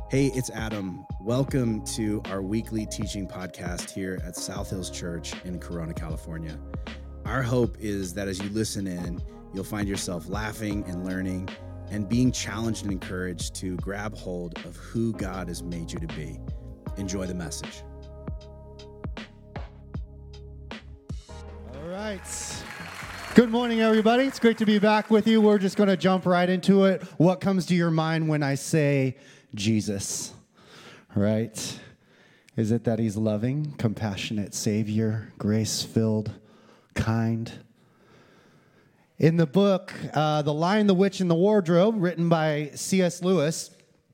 Hey, it's Adam. Welcome to our weekly teaching podcast here at South Hills Church in Corona, California. Our hope is that as you listen in, you'll find yourself laughing and learning and being challenged and encouraged to grab hold of who God has made you to be. Enjoy the message. All right. Good morning, everybody. It's great to be back with you. We're just going to jump right into it. What comes to your mind when I say Jesus, right? Is it that he's loving, compassionate Savior, grace-filled, kind? In the book, The Lion, the Witch, and the Wardrobe, written by C.S. Lewis,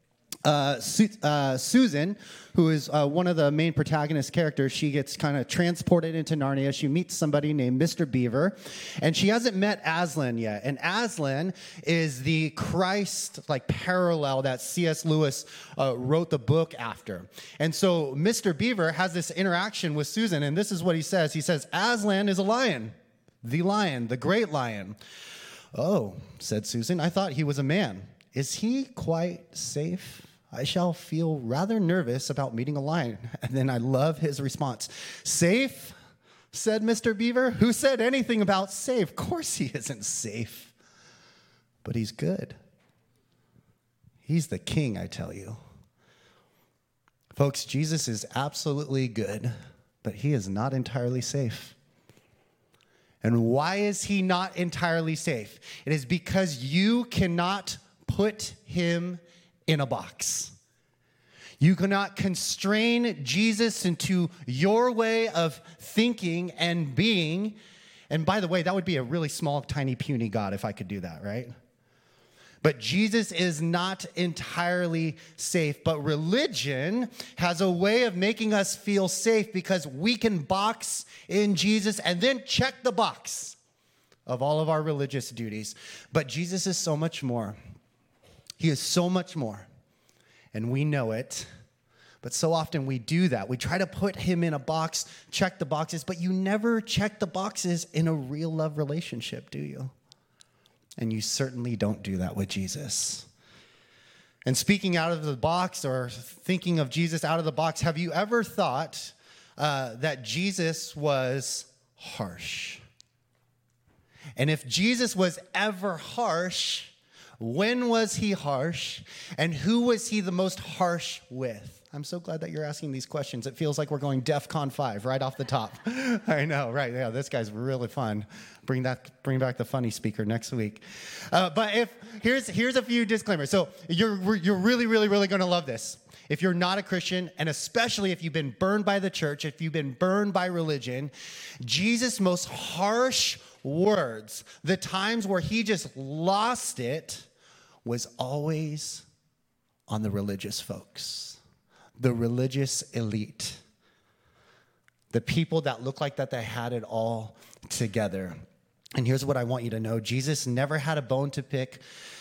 Susan, who is one of the main protagonist characters, she gets kind of transported into Narnia. She meets somebody named Mr. Beaver, and she hasn't met Aslan yet. And Aslan is the Christ parallel that C.S. Lewis wrote the book after. And so Mr. Beaver has this interaction with Susan, and this is what he says. He says, Aslan is a lion, the great lion. Oh, said Susan, I thought he was a man. Is he quite safe? I shall feel rather nervous about meeting a lion. And then I love his response. Safe? Said Mr. Beaver. Who said anything about safe? Of course he isn't safe. But he's good. He's the king, I tell you. Folks, Jesus is absolutely good, but he is not entirely safe. And why is he not entirely safe? It is because you cannot put him in a box. You cannot constrain Jesus into your way of thinking and being. And by the way, that would be a really small, tiny, puny God if I could do that, right? But Jesus is not entirely safe. But religion has a way of making us feel safe because we can box in Jesus and then check the box of all of our religious duties. But Jesus is so much more. He is so much more, and we know it, but so often we do that. We try to put him in a box, check the boxes, but you never check the boxes in a real love relationship, do you? And you certainly don't do that with Jesus. And speaking out of the box or thinking of Jesus out of the box, have you ever thought that Jesus was harsh? And if Jesus was ever harsh, when was he harsh, and who was he the most harsh with? I'm so glad that you're asking these questions. It feels like we're going DEFCON 5 right off the top. I know, right? Yeah, this guy's really fun. Bring back the funny speaker next week. But here's a few disclaimers. So you're really, really, really going to love this. If you're not a Christian, and especially if you've been burned by the church, if you've been burned by religion, Jesus' most harsh words, the times where he just lost it, was always on the religious folks, the religious elite, the people that look like that they had it all together. And here's what I want you to know. Jesus never had a bone to pick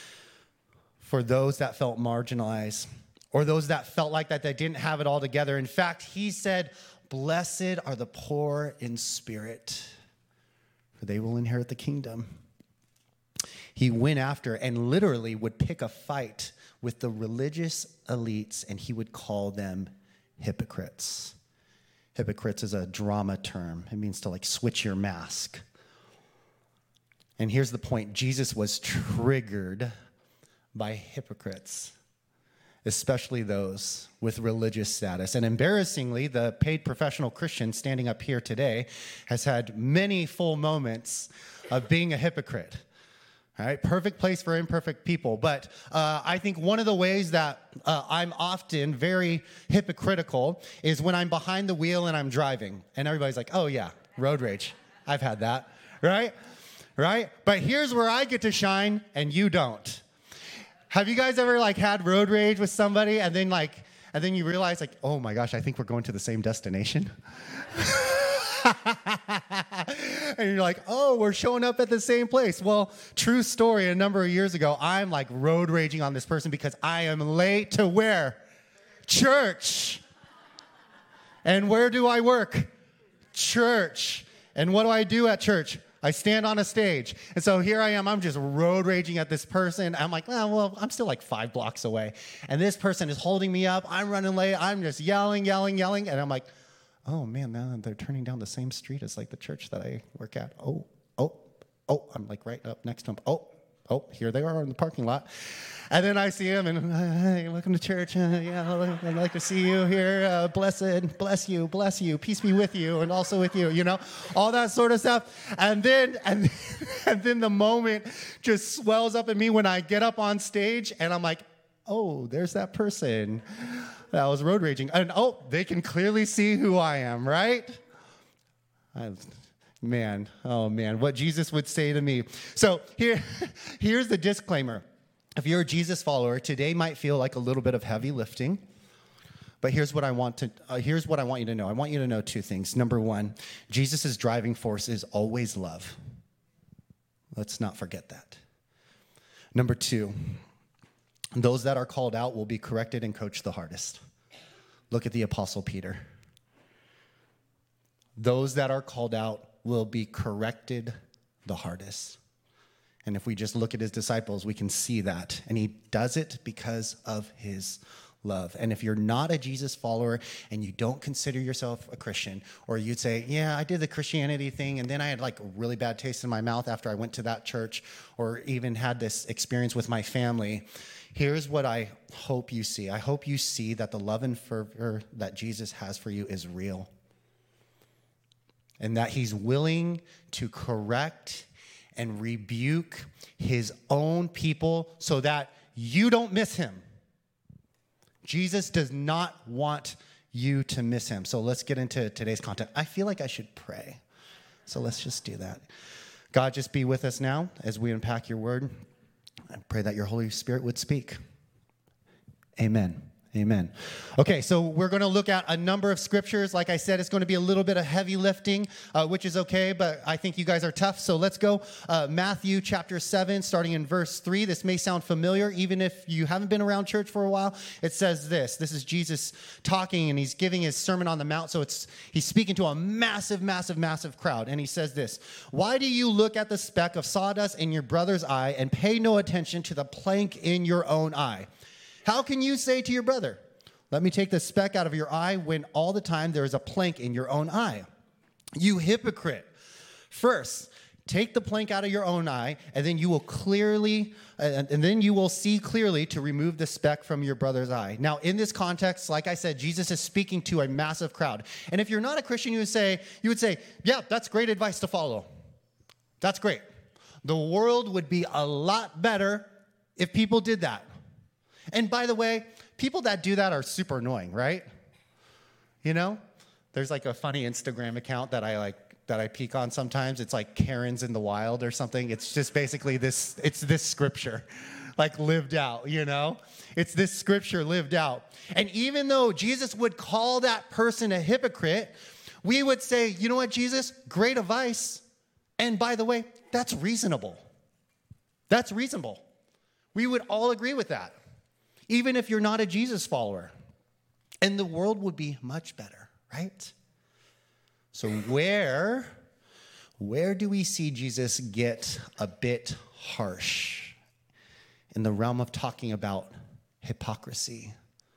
for those that felt marginalized or those that felt like that they didn't have it all together. In fact, he said, "Blessed are the poor in spirit, for they will inherit the kingdom." He went after and literally would pick a fight with the religious elites, and he would call them hypocrites. Hypocrites is a drama term. It means to switch your mask. And here's the point. Jesus was triggered by hypocrites, especially those with religious status. And embarrassingly, the paid professional Christian standing up here today has had many full moments of being a hypocrite. All right, perfect place for imperfect people. But I think one of the ways that I'm often very hypocritical is when I'm behind the wheel and I'm driving. And everybody's like, oh yeah, road rage. I've had that, right? But here's where I get to shine and you don't. Have you guys ever had road rage with somebody and then you realize oh my gosh, I think we're going to the same destination? And you're like, oh, we're showing up at the same place. Well, true story, a number of years ago, I'm road raging on this person because I am late to where? Church. And where do I work? Church. And what do I do at church? I stand on a stage. And so here I am. I'm just road raging at this person. I'm like, oh, well, I'm still like 5 blocks away. And this person is holding me up. I'm running late. I'm just yelling. And I'm like, oh, man, now they're turning down the same street as like the church that I work at. Oh, I'm like right up next to them. Oh, here they are in the parking lot. And then I see him, and hey, welcome to church. Yeah, I'd like to see you here. Blessed, bless you, peace be with you, and also with you. All that sort of stuff. And then the moment just swells up in me when I get up on stage, and I'm like, oh, there's that person that was road raging, and they can clearly see who I am, right? Man, what Jesus would say to me. So here's the disclaimer. If you're a Jesus follower, today might feel like a little bit of heavy lifting, but here's what I want you to know. I want you to know 2 things. Number 1, Jesus' driving force is always love. Let's not forget that. Number 2, those that are called out will be corrected and coached the hardest. Look at the Apostle Peter. Those that are called out will be corrected the hardest. And if we just look at his disciples, we can see that. And he does it because of his love. And if you're not a Jesus follower and you don't consider yourself a Christian, or you'd say, yeah, I did the Christianity thing, and then I had like a really bad taste in my mouth after I went to that church, or even had this experience with my family, here's what I hope you see. I hope you see that the love and fervor that Jesus has for you is real. And that he's willing to correct and rebuke his own people so that you don't miss him. Jesus does not want you to miss him. So let's get into today's content. I feel like I should pray. So let's just do that. God, just be with us now as we unpack your word. I pray that your Holy Spirit would speak. Amen. Amen. Okay, so we're going to look at a number of scriptures. Like I said, it's going to be a little bit of heavy lifting, which is okay, but I think you guys are tough. So let's go. Matthew chapter 7, starting in verse 3. This may sound familiar, even if you haven't been around church for a while. It says this. This is Jesus talking, and he's giving his Sermon on the Mount. So he's speaking to a massive, massive, massive crowd. And he says this: why do you look at the speck of sawdust in your brother's eye and pay no attention to the plank in your own eye? How can you say to your brother, let me take the speck out of your eye, when all the time there is a plank in your own eye? You hypocrite. First, take the plank out of your own eye, and then you will see clearly to remove the speck from your brother's eye. Now, in this context, like I said, Jesus is speaking to a massive crowd. And if you're not a Christian, you would say, yeah, that's great advice to follow. That's great. The world would be a lot better if people did that. And by the way, people that do that are super annoying, right? There's like a funny Instagram account that I peek on sometimes. It's like Karen's in the Wild or something. It's just basically this scripture, like lived out, It's this scripture lived out. And even though Jesus would call that person a hypocrite, we would say, you know what, Jesus? Great advice. And by the way, that's reasonable. That's reasonable. We would all agree with that. Even if you're not a Jesus follower. And the world would be much better, right? So where do we see Jesus get a bit harsh in the realm of talking about hypocrisy?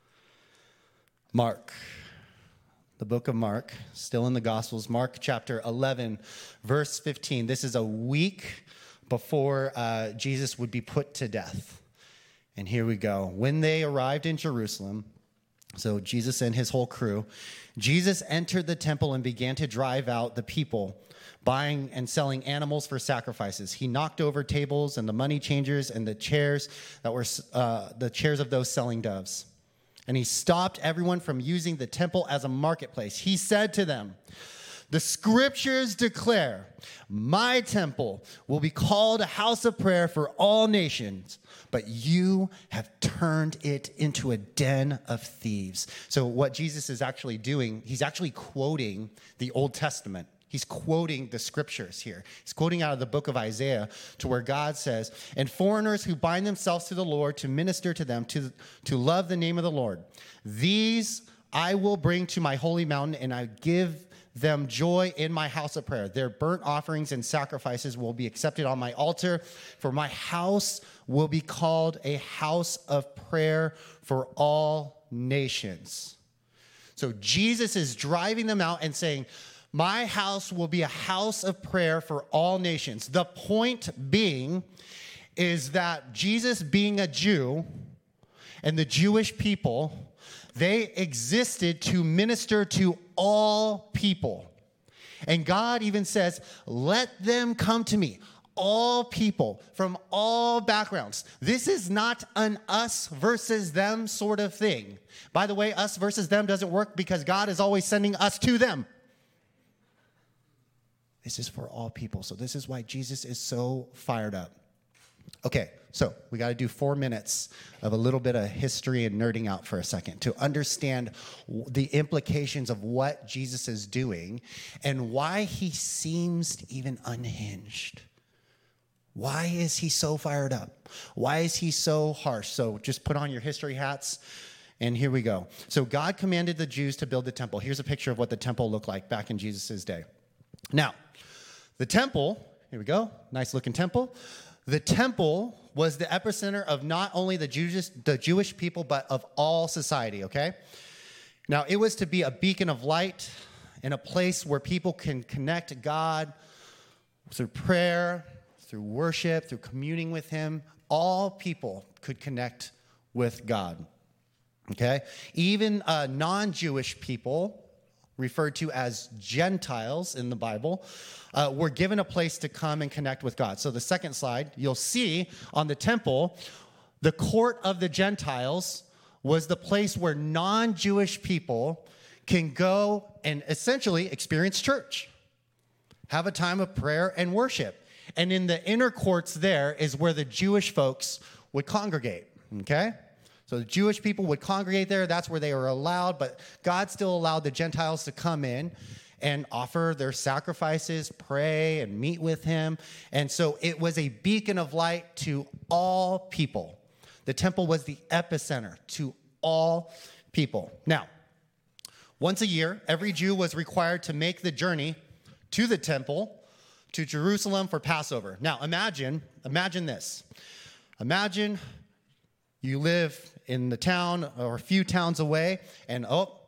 Mark, the book of Mark, still in the Gospels, Mark chapter 11, verse 15. This is a week before Jesus would be put to death. And here we go. When they arrived in Jerusalem, so Jesus and his whole crew, Jesus entered the temple and began to drive out the people, buying and selling animals for sacrifices. He knocked over tables and the money changers and the chairs that were the chairs of those selling doves. And he stopped everyone from using the temple as a marketplace. He said to them, the scriptures declare, my temple will be called a house of prayer for all nations, but you have turned it into a den of thieves. So what Jesus is actually doing, he's actually quoting the Old Testament. He's quoting the scriptures here. He's quoting out of the book of Isaiah, to where God says, and foreigners who bind themselves to the Lord to minister to them, to love the name of the Lord, these I will bring to my holy mountain, and I give them joy in my house of prayer. Their burnt offerings and sacrifices will be accepted on my altar, for my house will be called a house of prayer for all nations. So Jesus is driving them out and saying, my house will be a house of prayer for all nations. The point being is that Jesus, being a Jew, and the Jewish people, they existed to minister to all people. And God even says, let them come to me. All people from all backgrounds. This is not an us versus them sort of thing. By the way, us versus them doesn't work because God is always sending us to them. This is for all people. So this is why Jesus is so fired up. Okay, so we got to do 4 minutes of a little bit of history and nerding out for a second to understand the implications of what Jesus is doing and why he seems even unhinged. Why is he so fired up? Why is he so harsh? So just put on your history hats, and here we go. So God commanded the Jews to build the temple. Here's a picture of what the temple looked like back in Jesus' day. Now, the temple, here we go, nice looking temple. The temple was the epicenter of not only the Jewish people, but of all society, okay? Now, it was to be a beacon of light and a place where people can connect to God through prayer, through worship, through communing with him. All people could connect with God, okay? Even non-Jewish people, referred to as Gentiles in the Bible, were given a place to come and connect with God. So the second slide, you'll see on the temple, the court of the Gentiles was the place where non-Jewish people can go and essentially experience church, have a time of prayer and worship. And in the inner courts there is where the Jewish folks would congregate, okay? So the Jewish people would congregate there. That's where they were allowed, but God still allowed the Gentiles to come in and offer their sacrifices, pray, and meet with him. And so it was a beacon of light to all people. The temple was the epicenter to all people. Now, once a year, every Jew was required to make the journey to the temple, to Jerusalem for Passover. Now, imagine this. Imagine you live in the town or a few towns away, and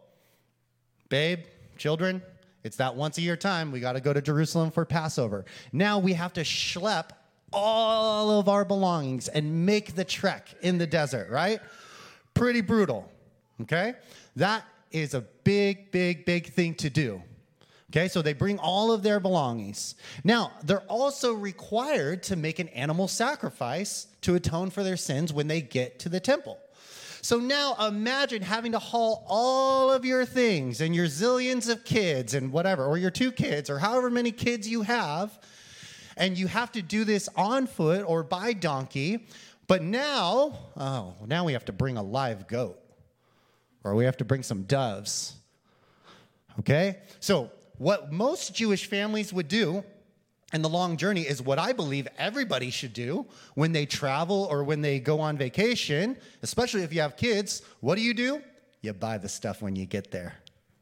babe, children, it's that once a year time. We got to go to Jerusalem for Passover. Now we have to schlep all of our belongings and make the trek in the desert, right? Pretty brutal, okay? That is a big, big, big thing to do. Okay, so they bring all of their belongings. Now, they're also required to make an animal sacrifice to atone for their sins when they get to the temple. So now imagine having to haul all of your things and your zillions of kids and whatever, or your 2 kids or however many kids you have, and you have to do this on foot or by donkey. But now we have to bring a live goat, or we have to bring some doves. Okay, so what most Jewish families would do in the long journey is what I believe everybody should do when they travel or when they go on vacation, especially if you have kids. What do? You buy the stuff when you get there.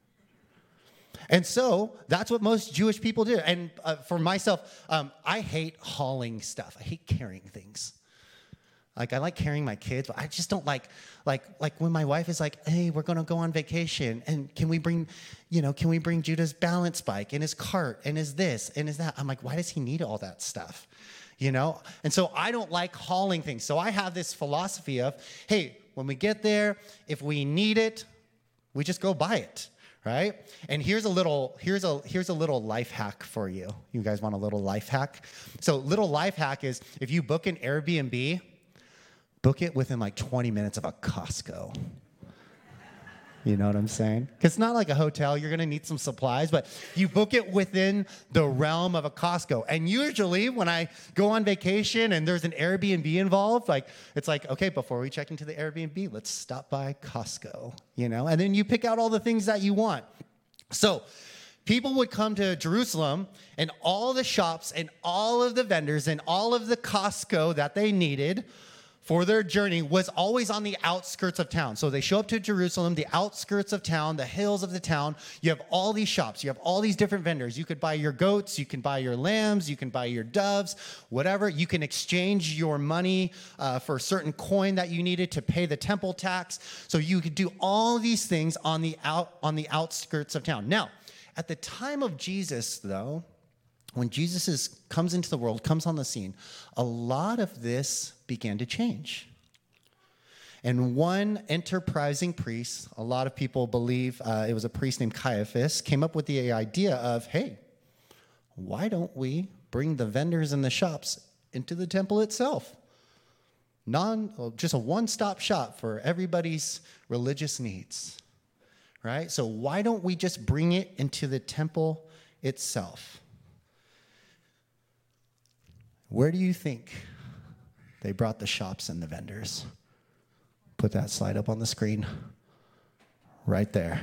And so that's what most Jewish people do. And for myself, I hate hauling stuff. I hate carrying things. Like, I like carrying my kids, but I just don't like when my wife is like, hey, we're going to go on vacation, and can we bring Judah's balance bike and his cart and his this and his that? I'm like, why does he need all that stuff? And so I don't like hauling things. So I have this philosophy of, hey, when we get there, if we need it, we just go buy it, right? And here's a little life hack for you. You guys want a little life hack? So little life hack is if you book an Airbnb, book it within like 20 minutes of a Costco. You know what I'm saying? Because it's not like a hotel. You're going to need some supplies, but you book it within the realm of a Costco. And usually when I go on vacation and there's an Airbnb involved, it's like, okay, before we check into the Airbnb, let's stop by Costco, And then you pick out all the things that you want. So people would come to Jerusalem, and all the shops and all of the vendors and all of the Costco that they needed for their journey was always on the outskirts of town. So they show up to Jerusalem, the outskirts of town, the hills of the town. You have all these shops. You have all these different vendors. You could buy your goats. You can buy your lambs. You can buy your doves, whatever. You can exchange your money for a certain coin that you needed to pay the temple tax. So you could do all these things on the outskirts of town. Now, at the time of Jesus, though, when Jesus comes into the world, comes on the scene, a lot of this began to change. And one enterprising priest, a lot of people believe it was a priest named Caiaphas, came up with the idea of, hey, why don't we bring the vendors and the shops into the temple itself? Just a one-stop shop for everybody's religious needs, right? So why don't we just bring it into the temple itself? Where do you think they brought the shops and the vendors? Put that slide up on the screen. Right there.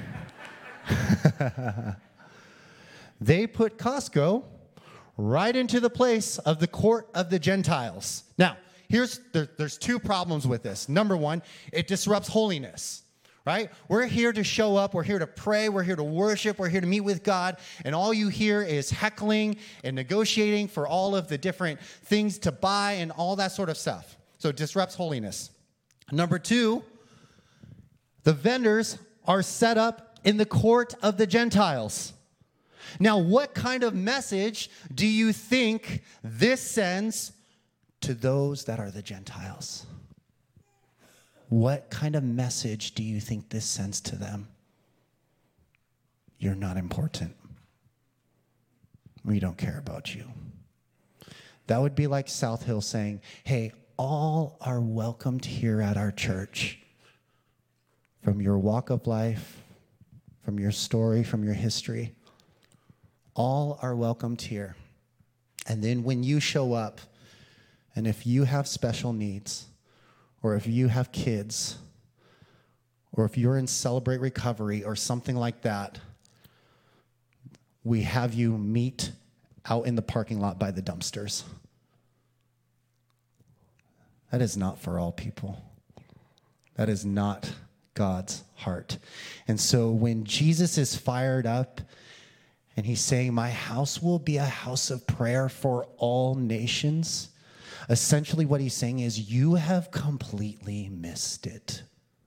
They put Costco right into the place of the court of the Gentiles. Now, there's two problems with this. Number one, it disrupts holiness. Right? We're here to show up. We're here to pray. We're here to worship. We're here to meet with God. And all you hear is heckling and negotiating for all of the different things to buy and all that sort of stuff. So it disrupts holiness. Number two, the vendors are set up in the court of the Gentiles. Now, what kind of message do you think this sends to those that are the Gentiles? What kind of message do you think this sends to them? You're not important. We don't care about you. That would be like South Hill saying, hey, all are welcomed here at our church. From your walk of life, from your story, from your history. All are welcomed here. And then when you show up, and if you have special needs, or if you have kids, or if you're in Celebrate Recovery or something like that, we have you meet out in the parking lot by the dumpsters. That is not for all people. That is not God's heart. And so when Jesus is fired up and he's saying, my house will be a house of prayer for all nations, essentially what he's saying is, you have completely missed it.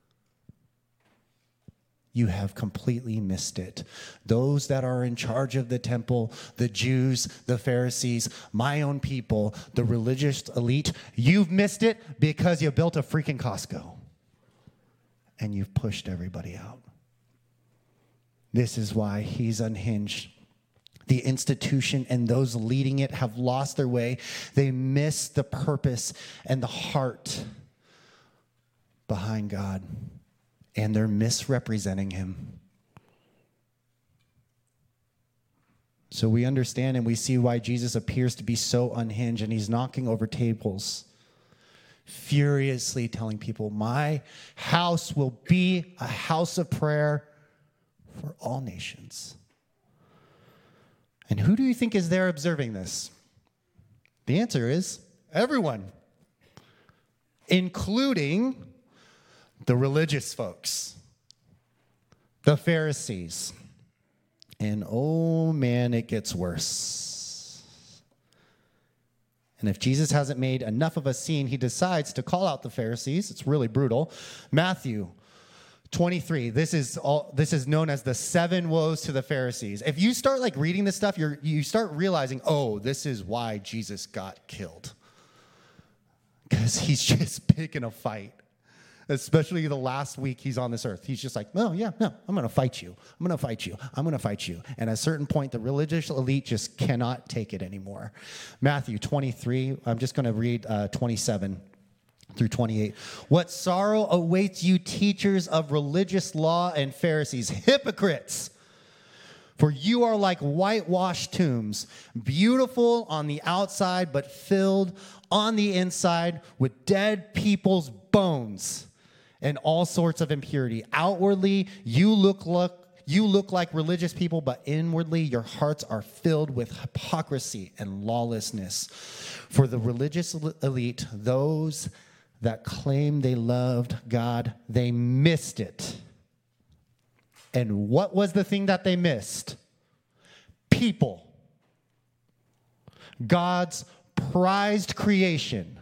You have completely missed it. Those that are in charge of the temple, the Jews, the Pharisees, my own people, the religious elite, you've missed it because you built a freaking Costco. And you've pushed everybody out. This is why he's unhinged. The institution and those leading it have lost their way. They miss the purpose and the heart behind God. And they're misrepresenting him. So we understand and we see why Jesus appears to be so unhinged, and he's knocking over tables, furiously telling people, my house will be a house of prayer for all nations. And who do you think is there observing this? The answer is everyone, including the religious folks, the Pharisees. And oh man, it gets worse. And if Jesus hasn't made enough of a scene, he decides to call out the Pharisees. It's really brutal. Matthew 23. This is known as the 7 woes to the Pharisees. If you start reading this stuff, you start realizing, oh, this is why Jesus got killed. Because he's just picking a fight. Especially the last week he's on this earth. He's just like, I'm going to fight you. I'm going to fight you. I'm going to fight you. And at a certain point, the religious elite just cannot take it anymore. Matthew 23, I'm just going to read 27 through 28. What sorrow awaits you, teachers of religious law and Pharisees, hypocrites! For you are like whitewashed tombs, beautiful on the outside, but filled on the inside with dead people's bones and all sorts of impurity. Outwardly, you look like religious people, but inwardly your hearts are filled with hypocrisy and lawlessness. For the religious elite, those that claimed they loved God, they missed it. And what was the thing that they missed? People. God's prized creation.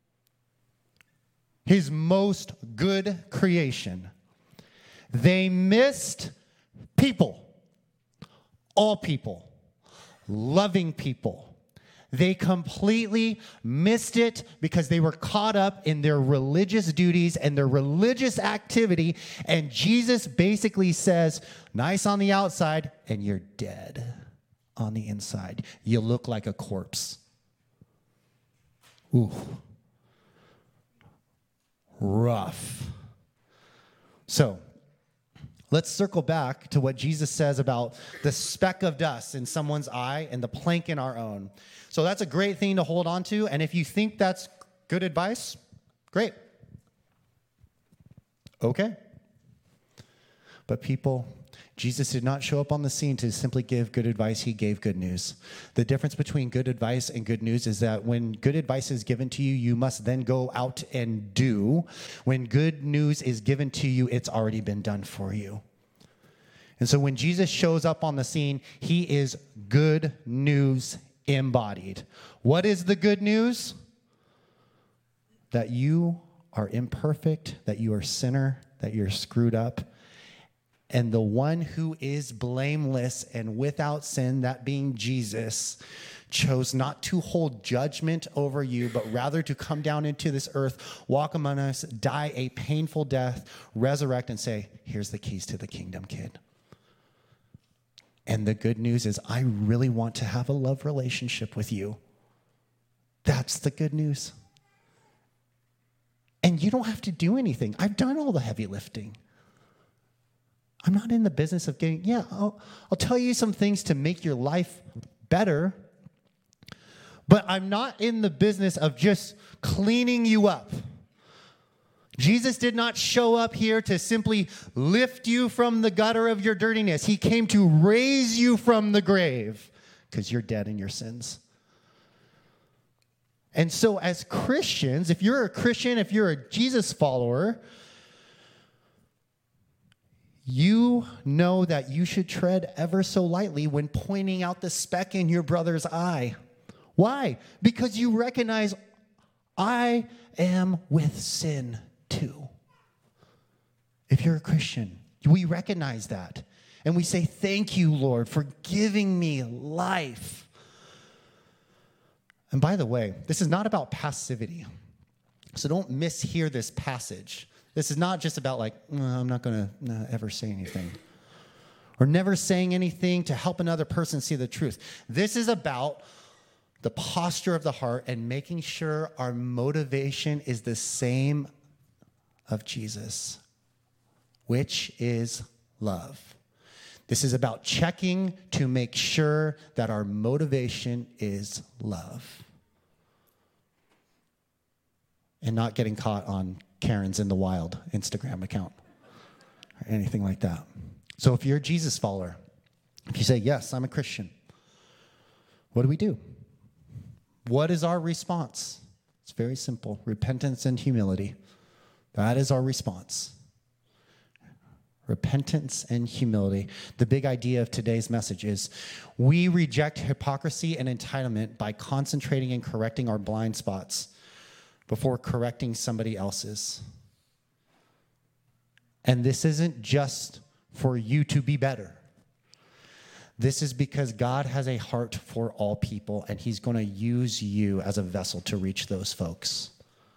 His most good creation. They missed people. All people. Loving people. They completely missed it because they were caught up in their religious duties and their religious activity. And Jesus basically says, nice on the outside, and you're dead on the inside. You look like a corpse. Ooh. Rough. So, let's circle back to what Jesus says about the speck of dust in someone's eye and the plank in our own. So that's a great thing to hold on to. And if you think that's good advice, great. Okay. But people, Jesus did not show up on the scene to simply give good advice. He gave good news. The difference between good advice and good news is that when good advice is given to you, you must then go out and do. When good news is given to you, it's already been done for you. And so when Jesus shows up on the scene, he is good news embodied. What is the good news? That you are imperfect, that you are a sinner, that you're screwed up. And the one who is blameless and without sin, that being Jesus, chose not to hold judgment over you, but rather to come down into this earth, walk among us, die a painful death, resurrect, and say, here's the keys to the kingdom, kid. And the good news is, I really want to have a love relationship with you. That's the good news. And you don't have to do anything. I've done all the heavy lifting. I'm not in the business of getting, I'll tell you some things to make your life better, but I'm not in the business of just cleaning you up. Jesus did not show up here to simply lift you from the gutter of your dirtiness. He came to raise you from the grave because you're dead in your sins. And so as Christians, if you're a Christian, if you're a Jesus follower, you know that you should tread ever so lightly when pointing out the speck in your brother's eye. Why? Because you recognize, I am with sin too. If you're a Christian, we recognize that. And we say, thank you, Lord, for giving me life. And by the way, this is not about passivity. So don't mishear this passage. This is not just about like, I'm not going to ever say anything. Or never saying anything to help another person see the truth. This is about the posture of the heart and making sure our motivation is the same of Jesus, which is love. This is about checking to make sure that our motivation is love. And not getting caught on Karen's in the Wild Instagram account or anything like that. So if you're a Jesus follower, if you say, yes, I'm a Christian, what do we do? What is our response? It's very simple. Repentance and humility. That is our response. Repentance and humility. The big idea of today's message is we reject hypocrisy and entitlement by concentrating and correcting our blind spots before correcting somebody else's. And this isn't just for you to be better. This is because God has a heart for all people, and he's going to use you as a vessel to reach those folks.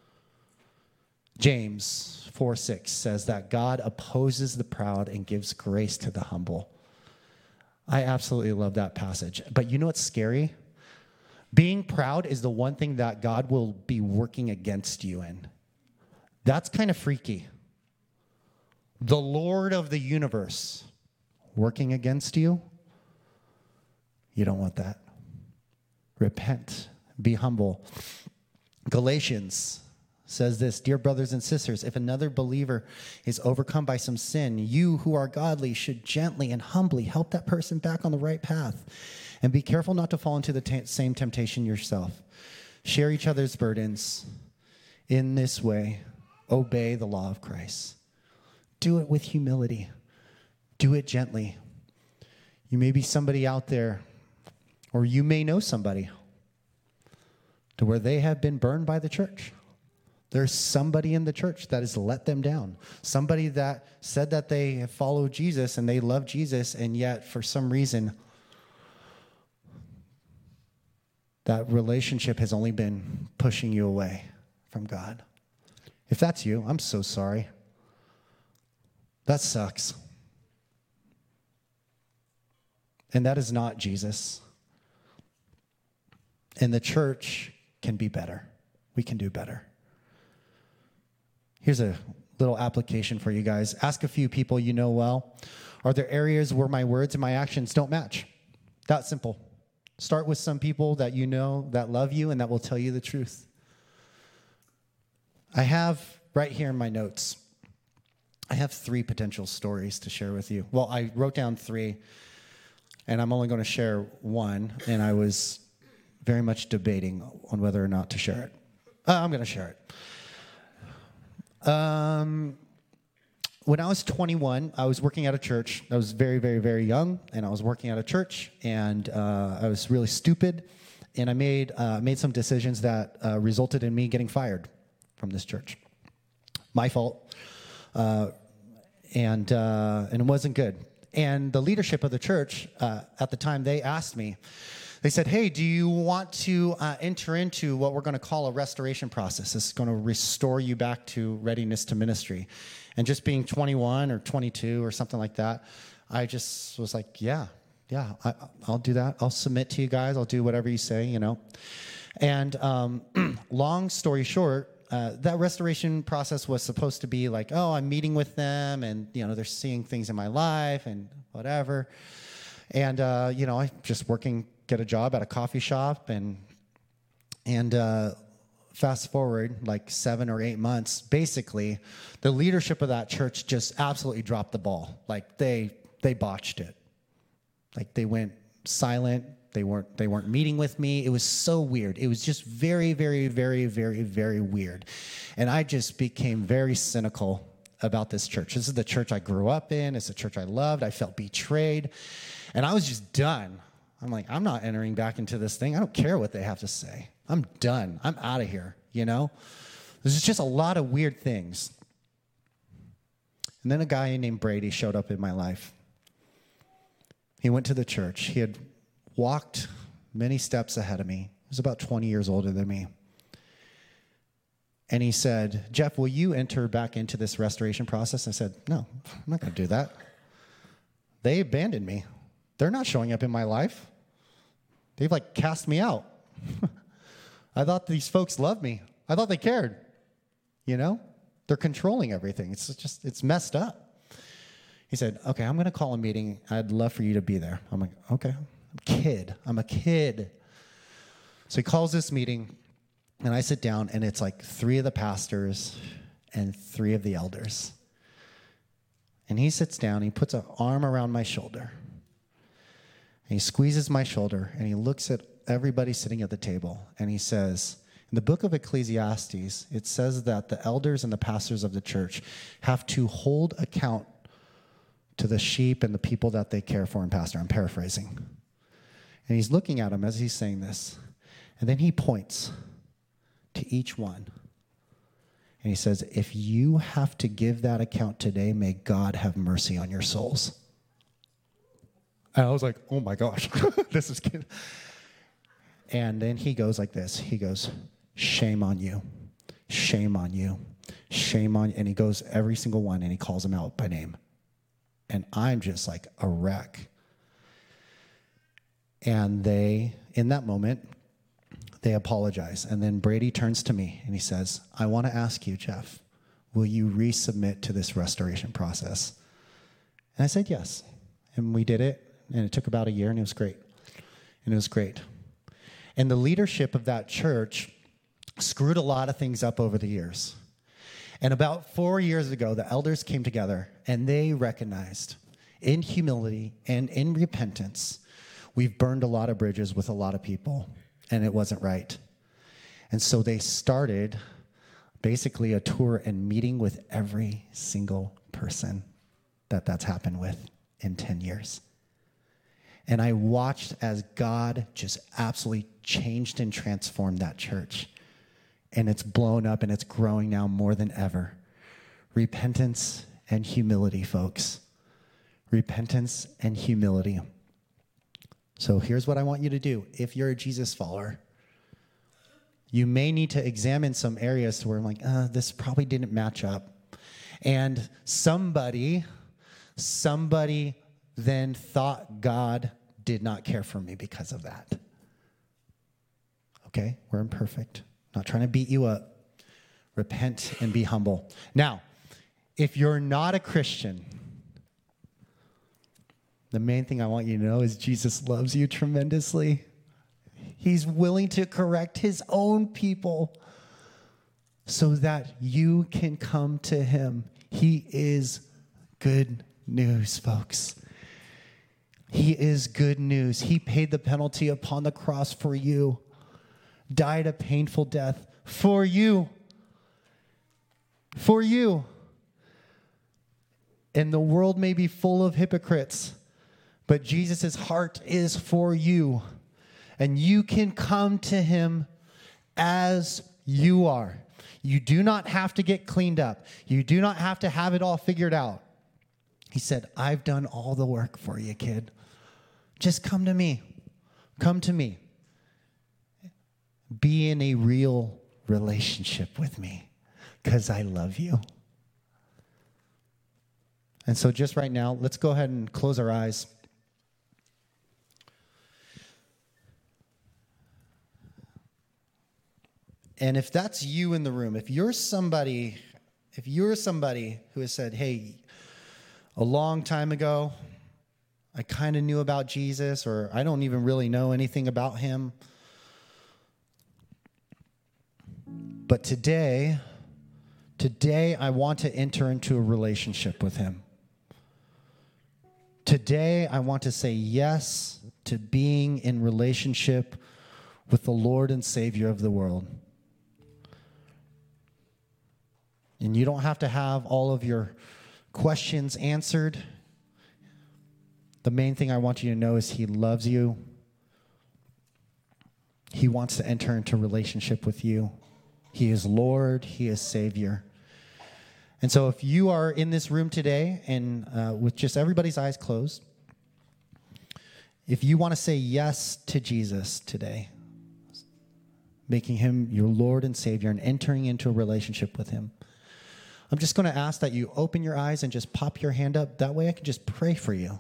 James 4:6 says that God opposes the proud and gives grace to the humble. I absolutely love that passage. But you know what's scary? Being proud is the one thing that God will be working against you in. That's kind of freaky. The Lord of the universe working against you? You don't want that. Repent. Be humble. Galatians says this, dear brothers and sisters, if another believer is overcome by some sin, you who are godly should gently and humbly help that person back on the right path. And be careful not to fall into the same temptation yourself. Share each other's burdens in this way, obey the law of Christ. Do it with humility. Do it gently. You may be somebody out there, or you may know somebody to where they have been burned by the church. There's somebody in the church that has let them down. Somebody that said that they have followed Jesus and they love Jesus, and yet for some reason that relationship has only been pushing you away from God. If that's you, I'm so sorry. That sucks. And that is not Jesus. And the church can be better. We can do better. Here's a little application for you guys. Ask a few people you know well. Are there areas where my words and my actions don't match? That simple. Start with some people that you know that love you and that will tell you the truth. I have right here in my notes, I have 3 potential stories to share with you. Well, I wrote down 3, and I'm only going to share 1, and I was very much debating on whether or not to share it. I'm going to share it. When I was 21, I was working at a church. I was very, very, very young, and I was working at a church, and I was really stupid, and I made some decisions that resulted in me getting fired from this church. My fault, and it wasn't good. And the leadership of the church at the time, they asked me, they said, hey, do you want to enter into what we're going to call a restoration process? It's going to restore you back to readiness to ministry. And just being 21 or 22 or something like that, I just was like, yeah, I'll do that. I'll submit to you guys. I'll do whatever you say, you know. And long story short, that restoration process was supposed to be like, oh, I'm meeting with them, and, you know, they're seeing things in my life and whatever. And, you know, I just get a job at a coffee shop, and fast forward like 7 or 8 months, basically, the leadership of that church just absolutely dropped the ball. Like they botched it. Like they went silent. They weren't meeting with me. It was so weird. It was just very, very, very, very, very weird. And I just became very cynical about this church. This is the church I grew up in. It's the church I loved. I felt betrayed. And I was just done. I'm like, I'm not entering back into this thing. I don't care what they have to say. I'm done. I'm out of here, you know? There's just a lot of weird things. And then a guy named Brady showed up in my life. He went to the church. He had walked many steps ahead of me. He was about 20 years older than me. And he said, Jeff, will you enter back into this restoration process? I said, no, I'm not going to do that. They abandoned me. They're not showing up in my life. They've like cast me out. I thought these folks loved me. I thought they cared. You know, they're controlling everything. It's messed up. He said, okay, I'm going to call a meeting. I'd love for you to be there. I'm like, okay, I'm a kid. So he calls this meeting, and I sit down, and it's like 3 of the pastors and 3 of the elders. And he sits down, he puts an arm around my shoulder. And he squeezes my shoulder, and he looks at everybody sitting at the table, and he says, in the book of Ecclesiastes, it says that the elders and the pastors of the church have to hold account to the sheep and the people that they care for and pastor. I'm paraphrasing. And he's looking at them as he's saying this. And then he points to each one. And he says, if you have to give that account today, may God have mercy on your souls. And I was like, oh my gosh, this is good. And then he goes like this. He goes, shame on you. Shame on you. Shame on you. And he goes every single one, and he calls them out by name. And I'm just like a wreck. And in that moment, they apologize. And then Brady turns to me, and he says, I want to ask you, Jeff, will you resubmit to this restoration process? And I said yes. And we did it. And it took about a year, and it was great. And the leadership of that church screwed a lot of things up over the years. And about 4 years ago, the elders came together, and they recognized in humility and in repentance, we've burned a lot of bridges with a lot of people, and it wasn't right. And so they started basically a tour and meeting with every single person that's happened with in 10 years. And I watched as God just absolutely changed and transformed that church. And it's blown up and it's growing now more than ever. Repentance and humility, folks. Repentance and humility. So here's what I want you to do. If you're a Jesus follower, you may need to examine some areas where I'm like, this probably didn't match up. And somebody then thought God did not care for me because of that. Okay? We're imperfect. Not trying to beat you up. Repent and be humble. Now, if you're not a Christian, the main thing I want you to know is Jesus loves you tremendously. He's willing to correct his own people so that you can come to him. He is good news, folks. He is good news. He paid the penalty upon the cross for you, died a painful death for you. For you. And the world may be full of hypocrites, but Jesus' heart is for you. And you can come to him as you are. You do not have to get cleaned up. You do not have to have it all figured out. He said, I've done all the work for you, kid. Just come to me. Come to me. Be in a real relationship with me because I love you. And so just right now, let's go ahead and close our eyes. And if that's you in the room, if you're somebody who has said, hey, a long time ago, I kind of knew about Jesus, or I don't even really know anything about him. But today I want to enter into a relationship with him. Today, I want to say yes to being in relationship with the Lord and Savior of the world. And you don't have to have all of your questions answered. The main thing I want you to know is he loves you. He wants to enter into relationship with you. He is Lord. He is Savior. And so if you are in this room today and with just everybody's eyes closed, if you want to say yes to Jesus today, making him your Lord and Savior and entering into a relationship with him, I'm just going to ask that you open your eyes and just pop your hand up. That way I can just pray for you.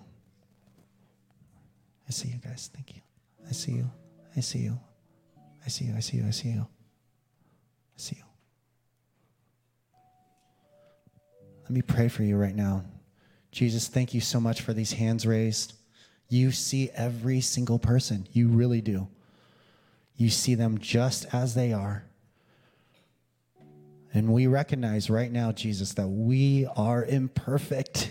I see you guys. Thank you. I see you. I see you. I see you. I see you. I see you. I see you. Let me pray for you right now. Jesus, thank you so much for these hands raised. You see every single person. You really do. You see them just as they are. And we recognize right now, Jesus, that we are imperfect.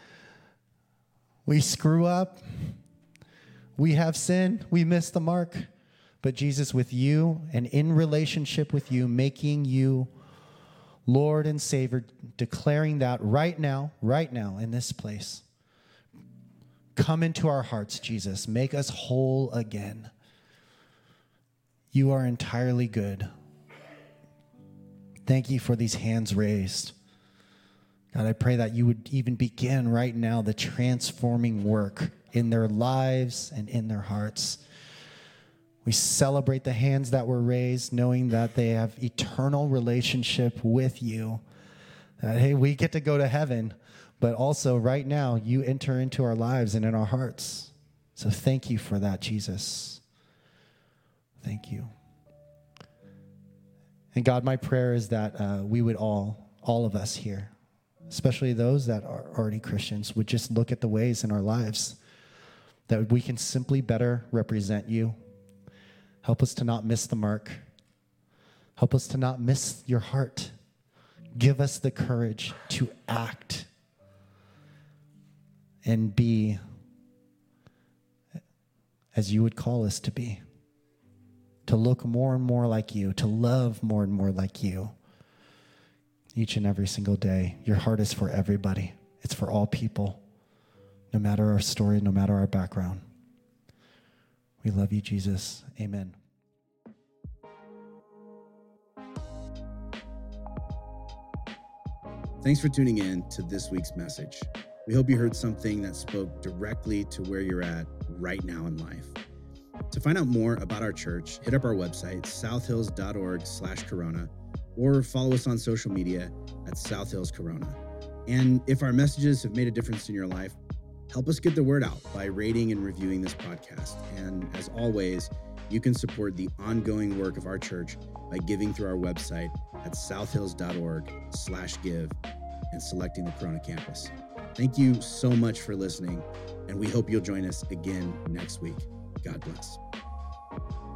We screw up. We have sin. We miss the mark. But Jesus, with you and in relationship with you, making you Lord and Savior, declaring that right now in this place. Come into our hearts, Jesus. Make us whole again. You are entirely good. Thank you for these hands raised. God, I pray that you would even begin right now the transforming work in their lives and in their hearts. We celebrate the hands that were raised, knowing that they have eternal relationship with you. That, hey, we get to go to heaven, but also right now you enter into our lives and in our hearts. So thank you for that, Jesus. Thank you. And God, my prayer is that we would all of us here, especially those that are already Christians, would just look at the ways in our lives that we can simply better represent you. Help us to not miss the mark. Help us to not miss your heart. Give us the courage to act and be as you would call us to be. To look more and more like you, to love more and more like you. each and every single day. Your heart is for everybody. It's for all people, no matter our story, no matter our background. We love you, Jesus. Amen. Thanks for tuning in to this week's message. We hope you heard something that spoke directly to where you're at right now in life. To find out more about our church, hit up our website, southhills.org/corona, or follow us on social media at southhillscorona. And if our messages have made a difference in your life, help us get the word out by rating and reviewing this podcast. And as always, you can support the ongoing work of our church by giving through our website at southhills.org/give and selecting the Corona campus. Thank you so much for listening, and we hope you'll join us again next week. God bless.